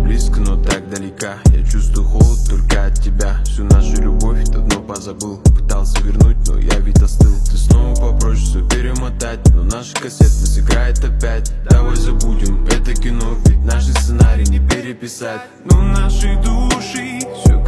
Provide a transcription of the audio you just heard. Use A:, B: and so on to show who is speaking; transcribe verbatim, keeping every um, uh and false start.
A: близко, но так далека. Я чувствую холод только от тебя. Всю нашу любовь давно позабыл. Пытался вернуть, но я ведь остыл. Ты снова попросишь все перемотать, но наша кассета сыграет опять. Давай забудем это кино, ведь наши сценарии не переписать. Но наши души все